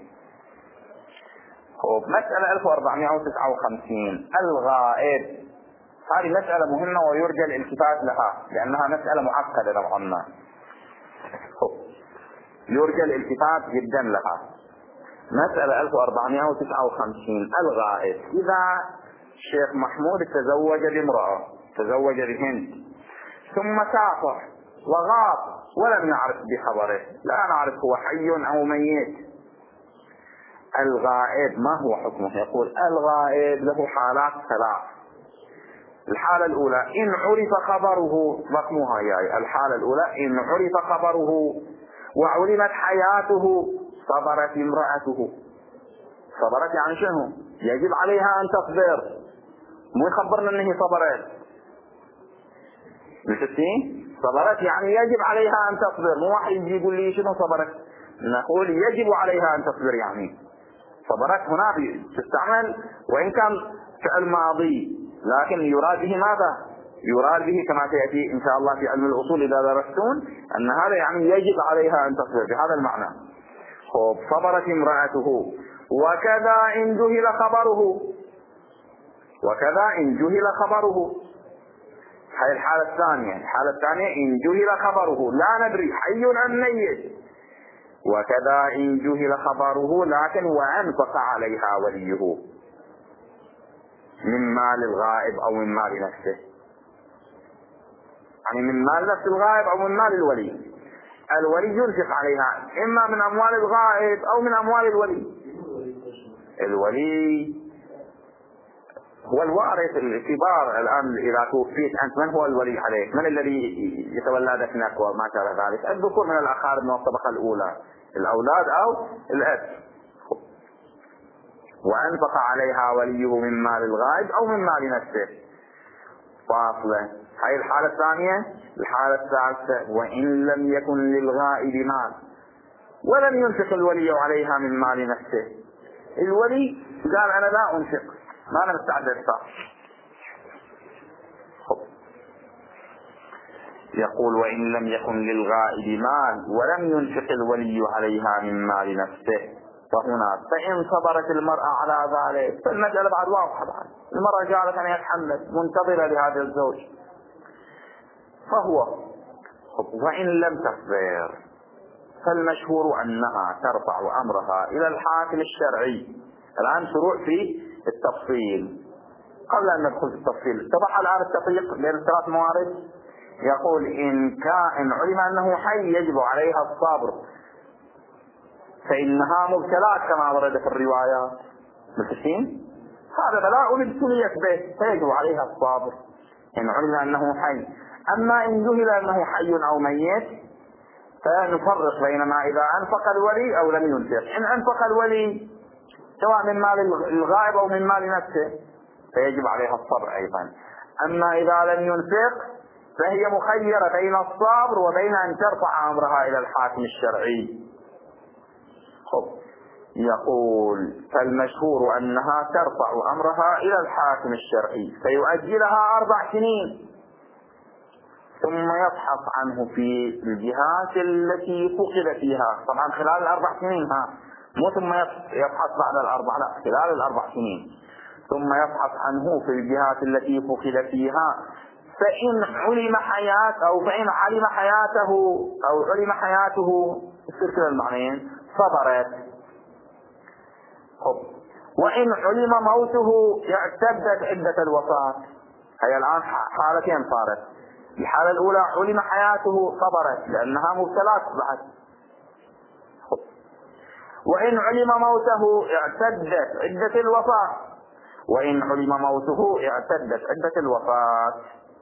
مسألة ألف وأربعمائة وتسعة وخمسين الغائب. هذه مسألة مهمة ويرجى الالتفات لها لأنها مسألة معقدة نوعا ما، يرجى الالتفات جدا لها. مسألة ألف وأربعمائة وتسعة وخمسين الغائب. إذا الشيخ محمود تزوج بامرأة، تزوج بهند، ثم سافر وغاب ولم يعرف بخبره، لا نعرف هو حي أو ميت. الغائب ما هو حكمه؟ يقول: الغائب له حالات ثلاث. الحالة الأولى إن عرف خبره، رقمها يعني الحالة الأولى إن عرف خبره وعلمت حياته صبرت امرأته. صبرت يعني شنو؟ يجب عليها أن تصبر، مو يخبرنا أنه صبرت. مشتين؟ صبرت يعني يجب عليها أن تصبر، مو واحد يجي يقول لي شنو صبرت، نقول يجب عليها أن تصبر. يعني صبرت هنا تستعمل وإن كان فعل ماضي، لكن يراد به ماذا؟ يراد به كما سيأتي إن شاء الله في علم الأصول إذا درستون أن هذا يعني يجب عليها أن تصبر بهذا المعنى. خب صبرت امرأته. وكذا إن جهل خبره، وكذا إن جهل خبره. هذه الحالة الثانية. الحالة الثانية إن جهل خبره، لا ندري حي أم ميت. وكذا إن جهل خبره لكن وأنفق عليها وليه من مال الغائب أو من مال نفسه، يعني من مال نفس الغائب أو من مال الولي. الولي ينفق عليها إما من أموال الغائب أو من أموال الولي. الولي هو الوارث الكبار. الآن إذا توفيت أنت من هو الولي عليك؟ من الذي يتولى دفنك وما شابه ذلك؟ الذكور من الأقارب من الطبقة الأولى، الأولاد أو الأب. وأنفق عليها وليه من مال الغائب أو من مال نفسه. فاصلة. هذه الحالة الثانية. الحالة الثالثة وإن لم يكن للغائب مال، ولم ينفق الولي عليها من مال نفسه. الولي قال أنا لا أنفق، ما أنا مستعد أدفع. يقول وإن لم يكن للغائب مال ولم ينفق الولي عليها من مال نفسه فهنا فإن صبرت المرأة على ذلك، فالمسألة بعد واضحة. بعد المرأة جعلت أن يتحمل منتظرة لهذا الزوج، فهو وإن لم تصبر فالمشهور أنها ترفع أمرها إلى الحاكم الشرعي. الآن شروع في التفصيل. قبل أن ندخل في التفصيل اتضح الآن التفريق بين الثلاث موارد. يقول إن كان علم أنه حي يجب عليها الصبر فإنها مبتلات كما ورد في الروايات. متفقين؟ هذا بلاء ابتليت به فيجب عليها الصبر إن علم أنه حي. أما إن جهل أنه حي أو ميت فنفرق بين ما إذا أنفق الولي أو لم ينفق. إن أنفق الولي سواء من مال الغائب أو من مال نفسه فيجب عليها الصبر أيضا. أما إذا لم ينفق فهي مخيرة بين الصبر وبين أن ترفع أمرها إلى الحاكم الشرعي. خب. يقول فالمشهور أنها ترفع أمرها إلى الحاكم الشرعي فيؤجلها أربع سنين ثم يبحث عنه في الجهات التي فقد فيها. طبعا خلال الأربع سنين، ها مو ثم يبحث بعد الأربع، لا، خلال الأربع سنين ثم يبحث عنه في الجهات التي فقد فيها. فإن علم حياته أو فإن علم حياته أو علم حياته يصير كلا المعنيين صبرت. وإن علم موته اعتدت عدة الوفاة. هي الآن حالتين صارت. الحالة الأولى علم حياته صبرت لأنها مبتلات بعد. وإن علم موته اعتدت عدة الوفاة. وإن علم موته اعتدت عدة الوفاة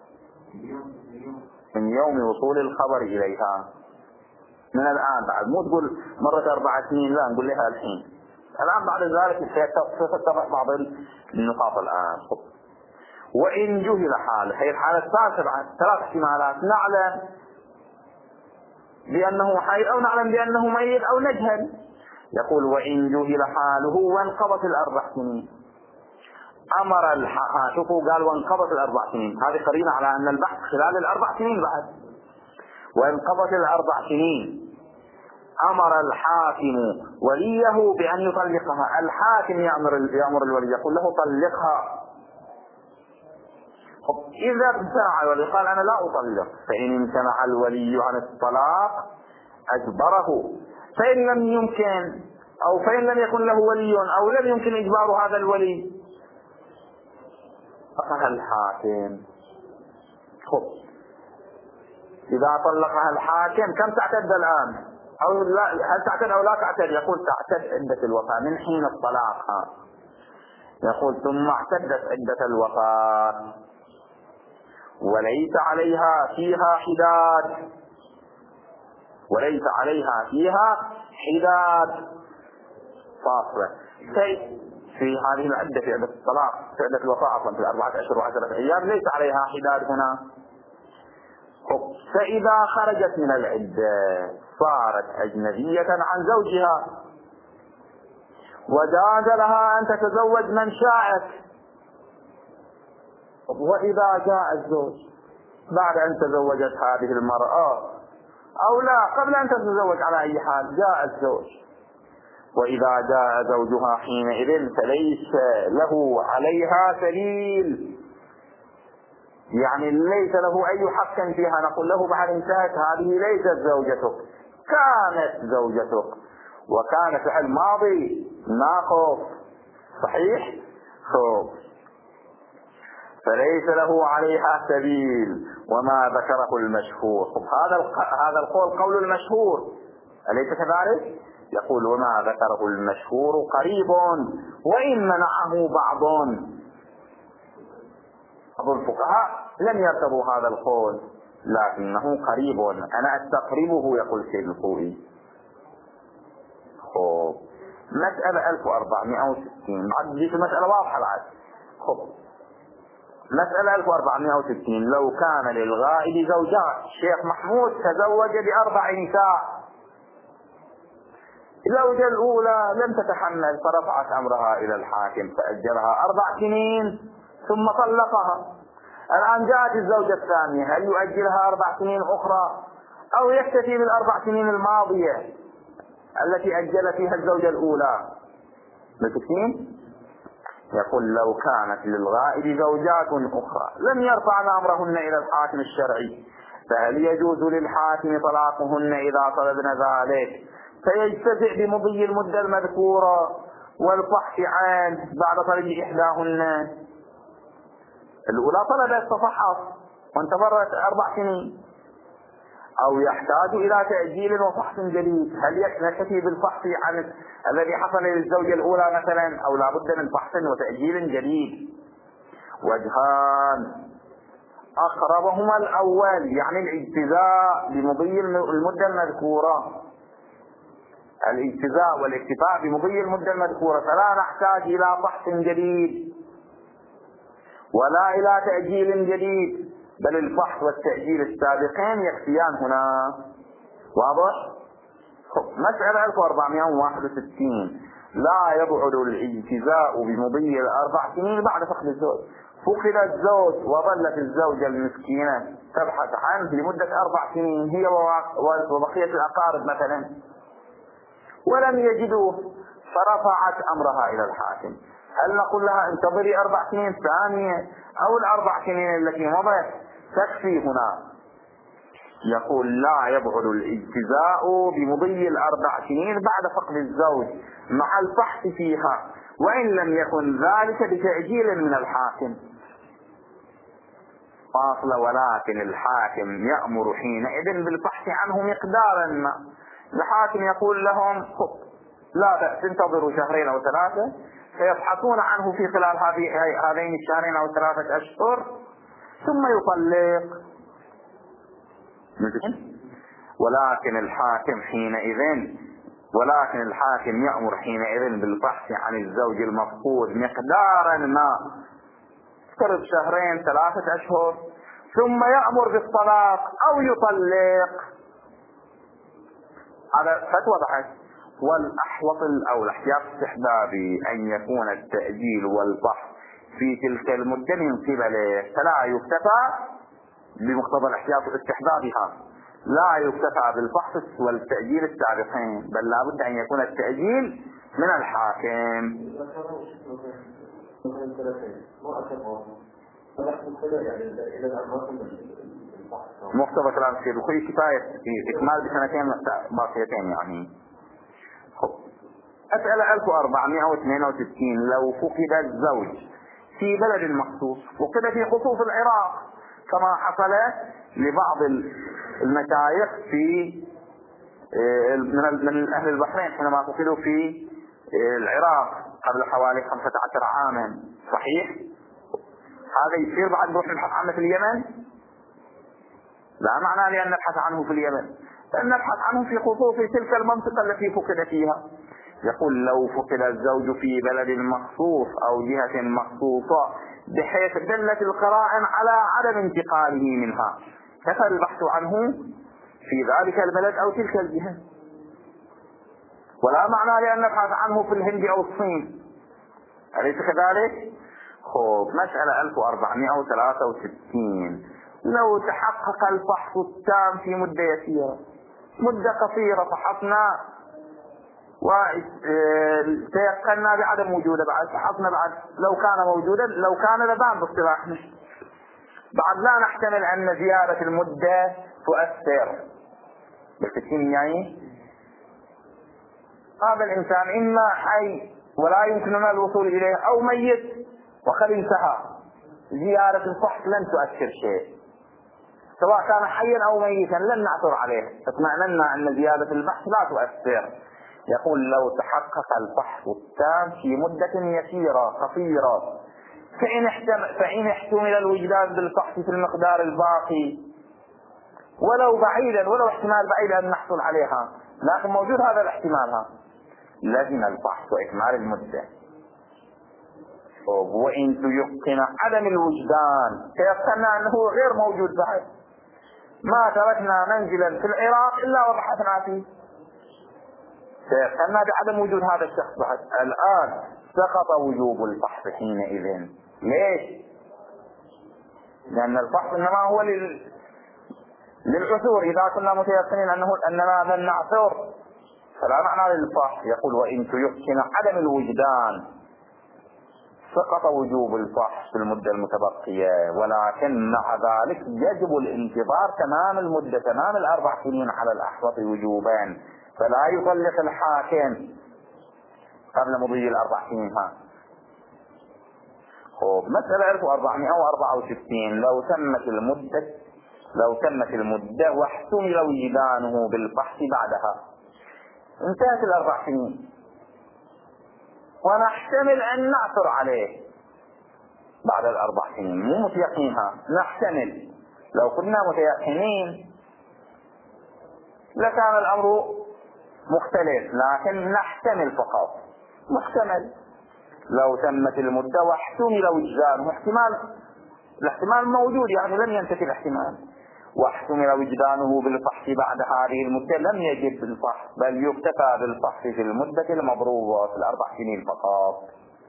من يوم وصول الخبر إليها. من الآن بعد، مو تقول مرة أربع سنين، لا نقول لها الحين. الآن بعد ذلك ستتضح بعض النقاط الآن. وإن جهل حاله، هي الحالة الثالثة بعد ثلاث احتمالات: نعلم بأنه حي أو نعلم بأنه ميت أو نجهل. يقول وإن جهل حاله وانقضت الأربع سنين أمر الح... ها شوفوا قال وانقضت الأربع سنين، هذه قرينة على أن البحث خلال الأربع سنين بعد. وانقضت الأربع سنين أمر الحاكم وليه بأن يطلقها. الحاكم يأمر يأمر الولي يقول له طلقها. إذا امتنع الولي قال أنا لا أطلق، فإن امتنع الولي عن الطلاق أجبره. فإن لم يمكن أو فإن لم يكن له ولي أو لم يمكن إجبار هذا الولي طلقها الحاكم. خب إذا طلقها الحاكم كم تعتد الآن؟ أو لا، هل تعتد أو لا تعتد؟ يقول تعتد عدة الوفاة من حين الطلاق. يقول ثم اعتدت عدة الوفاة وليس عليها فيها حداد وليس عليها فيها حداد فاصلة. شيء في هذه العدة في عدة الطلاق في عدة الوفاة أصلا في الأربعة أشهر وعشرة أيام ليس عليها حداد هنا. فإذا خرجت من العدة صارت أجنبية عن زوجها وجاز لها أن تتزوج من شاءت. وإذا جاء الزوج بعد أن تزوجت هذه المرأة أو لا قبل أن تتزوج على أي حال جاء الزوج، وإذا جاء زوجها حينئذ فليس له عليها سبيل، يعني ليس له أي حق فيها. نقول له بعد انتهت هذه ليست زوجتك، كانت زوجتك، وكان فعل ماضي ناقص صحيح. فليس له عليها سبيل وما ذكره المشهور. هذا هذا القول قول المشهور أليس كذلك؟ يقول وما ذكره المشهور قريب وإن منعه بعض. بعض الفقهاء لم يرتضوا هذا القول لكنه قريب، أنا أستقربه يقول سيد الخوئي. خب مسألة ألف وأربعمائة وستين بعد دي مسألة واضحة بعد. خب مسألة ألف وأربعمائة وستين لو كان للغائب زوجات، الشيخ محمود تزوج بأربع نساء الزوجة الأولى لم تتحمل فرفعت أمرها إلى الحاكم فأجلها أربع سنين ثم طلقها. الآن جاءت الزوجة الثانية، هل يؤجلها أربع سنين أخرى أو يكتفي بالأربع سنين الماضية التي أجل فيها الزوجة الأولى؟ متفقين؟ يقول لو كانت للغائب زوجات أخرى لم يرفعن أمرهن إلى الحاكم الشرعي فهل يجوز للحاكم طلاقهن إذا طلبن ذلك فيجتزئ بمضي المدة المذكورة والفحص عنه بعد طلب إحداهن؟ الأولى طلبت ففحص وانتظرت أربع سنين، أو يحتاج إلى تأجيل وفحص جديد؟ هل يكتفي بالفحص عن الذي حصل للزوجة الأولى مثلا أو لا بد من فحص وتأجيل جديد؟ وجهان، أقربهما الأول يعني الاجتزاء بمضي المدة المذكورة، الاجتزاء والاكتفاء بمضي المدة المذكورة، فلا نحتاج إلى فحص جديد ولا إلى تأجيل جديد، بل الفحص والتأجيل السابقين يكفيان هنا. واضح؟ مسألة ألف وأربعمائة وواحد وستين، لا يبعد الاجتزاء بمضي الأربع سنين بعد فقد الزوج. فقد الزوج وظلت الزوجة المسكينة تبحث عنه لمدة أربع سنين هي وبقية الأقارب مثلا ولم يجدوه فرفعت أمرها إلى الحاكم، هل نقول لها انتظري أربع سنين ثانية أو الأربع سنين التي مضت تكفي هنا؟ يقول لا يبعد الاجتزاء بمضي الأربع سنين بعد فقد الزوج مع الفحص فيها وإن لم يكن ذلك بتأجيل من الحاكم. فاصل ولكن الحاكم يأمر حينئذ بالفحص عنه مقدارا ما. الحاكم يقول لهم لا بأس انتظروا شهرين أو ثلاثة فيبحثون عنه في خلال هذين الشهرين أو ثلاثة أشهر ثم يطلق. ولكن الحاكم حينئذ ولكن الحاكم يأمر حينئذ بالفحص عن الزوج المفقود مقدارا ما، افترض شهرين ثلاثة أشهر، ثم يأمر بالطلاق أو يطلق. هذا فتوى بحث. والأحوط الأولى احتياط استحبابي أن يكون التأجيل والفحص في تلك المدة من قبله، فلا يكتفى بمقتضى الاحتياط الاستحبابها، لا يكتفى بالفحص والتأجيل السابقين، بل لا بد أن يكون التأجيل من الحاكم. مقتضى كلام الشيخ وخي كفاية في إكمال بسنتين باقيتين يعني. أسأل ألف وأربعمائة واثنين وستين، لو فقد الزوج في بلد مخصوص، فقد في خصوص العراق كما حصل لبعض المشايخ في من أهل البحرين حينما فقدوا في العراق قبل حوالي خمسة عشر عاما، صحيح؟ هذا يصير بعد نروح نبحث عنه في اليمن؟ لا معنى لأن نبحث عنه في اليمن، لأن نبحث عنه في خصوص تلك المنطقة التي فقد فيها. يقول لو فقد الزوج في بلد مخصوص أو جهة مخصوصة بحيث دلت القرائن على عدم انتقاله منها، كفى البحث عنه في ذلك البلد أو تلك الجهة، ولا معنى لأن نبحث عنه في الهند أو الصين، أليس كذلك؟ خب مسألة ألف وأربعمائة وثلاثة وستين، لو تحقق الفحص التام في مدة يسيرة، مدة قصيرة فحصنا وتيقنا بعدم وجوده، بعد فحصنا بعد لو كان موجودا، لو كان لبان باصطلاحنا، بعد لا نحتمل أن زيادة المدة تؤثر بالتكين. يعني هذا الإنسان إما حي ولا يمكننا الوصول إليه أو ميت وقد انتهى، زيارة الفحص لن تؤثر شيء، سواء كان حيا أو ميتا لن نعثر عليه، اطمئننا أن زيادة البحث لا تؤثر. يقول لو تحقق الفحص التام في مدة يسيرة قصيرة فإن احتمل, فإن احتمل الوجدان بالفحص في المقدار الباقي ولو بعيدا، ولو احتمال بعيد أن نحصل عليها، لكن موجود هذا الاحتمال، لازم الفحص وإكمال المدة. وإن تيقن عدم الوجدان تيقنا أنه غير موجود بعد، ما تركنا منزلا في العراق إلا وبحثنا فيه، سيقتنع بعدم وجود هذا الشخص بعد. الآن سقط وجوب الفحص حينئذ. ليش؟ لأن الفحص إنما هو لل... للعثور. إذا كنا متيقنين أنه أننا لن نعثر فلا معنى للفحص. يقول وإن تيقن عدم الوجدان سقط وجوب الفحص في المدة المتبقية، ولكن مع ذلك يجب الانتظار تمام المدة، تمام الأربع سنين على الأحوط وجوبا، فلا يطلق الحاكم قبل مضي الأربع سنين. ها خب مسألة ألف وأربعمائة وأربعة وستين. لو تمت المدة لو تمت المدة واحتمل وجدانه بالفحص بعدها، انتهت الأربع سنين ونحتمل أن نعثر عليه بعد الأربع سنين، مو متيقنينها، نحتمل. لو كنا متيقنين لكان الأمر مختلف، لكن نحتمل فقط، محتمل. لو تمت المدة واحتمل وجدانه، احتمال، الاحتمال موجود يعني لم ينتفي الاحتمال، واحتمل وجدانه بالفحص بعد هذه المدة لم يجب الفحص، بل يكتفى بالفحص في المدة المضروبة في الأربع سنين فقط.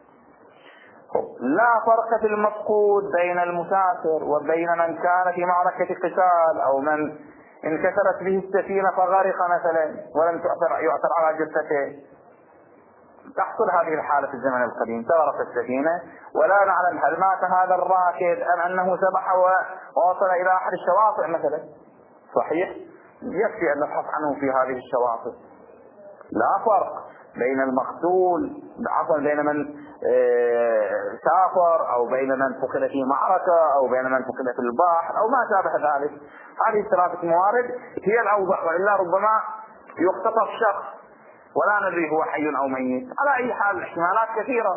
لا فرق في المفقود بين المسافر وبين من كان في معركة قتال أو من انكسرت به السفينة فغرق مثلا ولم يعثر على جثته. تحصل هذه الحالة في الزمن القديم، تغرق السفينة ولا نعلم هل مات هذا الراكب أم أنه سبح ووصل إلى أحد الشواطئ مثلا، صحيح؟ يكفي أن نبحث عنه في هذه الشواطئ. لا فرق بين المقتول عفوا بين من سافر أو بين من فقد في معركة أو بين من فقد في البحر أو ما شابه ذلك. هذه الثلاثة موارد هي الأوضح، وإلا ربما يختطف شخص ولا ندري هو حي أو ميت. على أي حال الاحتمالات كثيرة.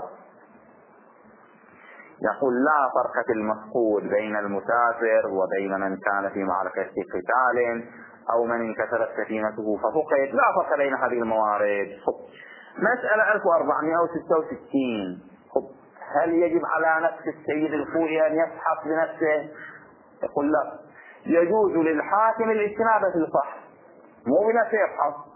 يقول لا فرق في المفقود بين المسافر وبين من كان في معركة قتال أو من انكسرت سفينته ففقد، لا فرق بين هذه الموارد. مسألة ألف وأربعمائة وستة وستين. هل يجب على نفس السيد الخوئي أن يفحص بنفسه؟ يقول لا، يجوز للحاكم الاستنابة في الفحص، مو بنفسه يفحص،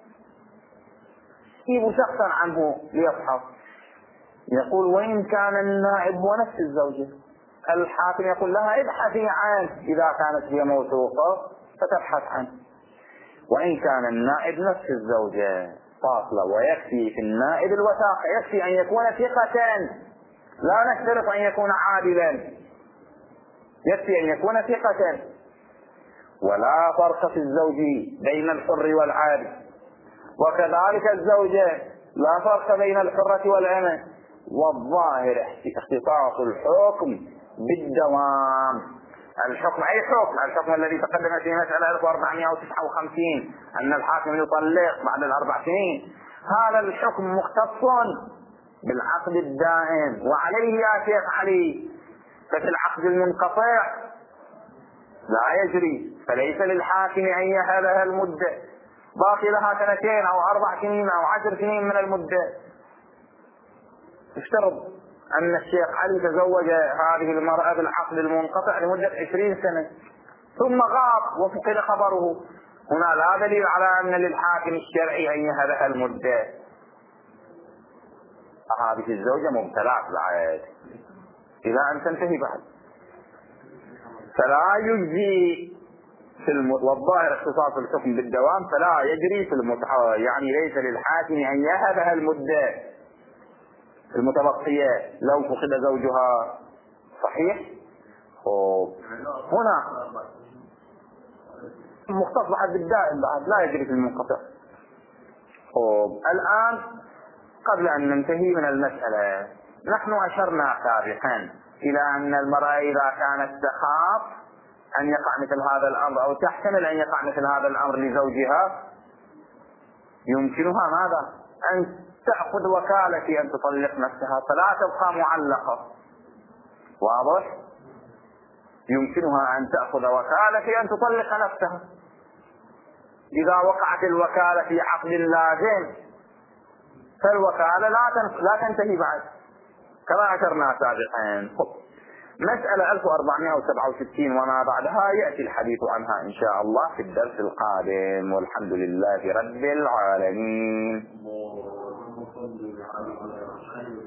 يجيب شخصا عنه ليفحص. يقول وإن كان النائب ونفس الزوجة، الحاكم يقول لها ابحثي عنه إذا كانت هي موثوقة فتبحث عنه. وإن كان النائب نفس الزوجة فاصلة، ويكفي في النائب الوثاقة، يكفي أن يكون ثقة، لا نشترط أن يكون عادلا، يكفي أن يكون ثقة. ولا فرق في الزوج بين الحر والعابد، وكذلك الزوجة لا فرق بين الحرة والأمة. والظاهر اختصاص الحكم بالدوام. الحكم أي حكم؟ الحكم الذي تقدم في مسألة ألف وأربعمائة وتسعة وخمسين أن الحاكم يطلق بعد الأربع سنين، هذا الحكم مختص بالعقد الدائم، وعليه يا شيخ علي. ففي العقد المنقطع لا يجري، فليس للحاكم أن يهبها المدة، باقي لها سنتين أو أربع سنين أو عشر سنين من المدة. افترض أن الشيخ علي تزوج هذه المرأة بالعقد المنقطع لمدة عشرين سنة ثم غاب وفقد خبره، هنا لا دليل على أن للحاكم الشرعي أن يهبها المدة. هذه الزوجة مبتلعة بعد إلى أن تنتهي بعد، فلا يجزي في الم... والظاهر اختصاص الحكم بالدوام فلا يجري في المتعة، يعني ليس للحاكم أن يهبها المدة المتبقية لو فقد زوجها، صحيح؟ هنا مختص بعد بالدائم بعد، لا يجري في المنقطع. الآن قبل أن ننتهي من المسألة، نحن أشرنا سابقا إلى أن المرأة إذا كانت تخاف أن يقع مثل هذا الأمر أو تحتمل أن يقع مثل هذا الأمر لزوجها، يمكنها ماذا؟ أن تأخذ وكالة في أن تطلق نفسها فلا تبقى معلقة. واضح؟ يمكنها أن تأخذ وكالة في أن تطلق نفسها. إذا وقعت الوكالة في عقد لازم فالوكالة لا لا تنتهي بعد، كما أشرنا سابقا. مسألة ألف وأربعمائة وسبعة وستين وما بعدها يأتي الحديث عنها إن شاء الله في الدرس القادم، والحمد لله رب العالمين.